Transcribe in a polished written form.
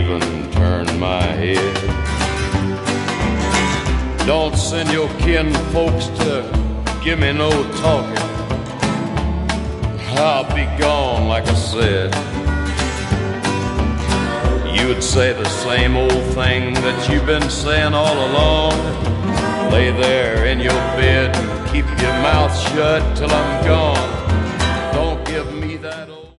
even turn my head. Don't send your kin folks to give me no talking. I'll be gone, like I said. You would say the same old thing that you've been saying all along. Lay there in your bed and keep your mouth shut till I'm gone.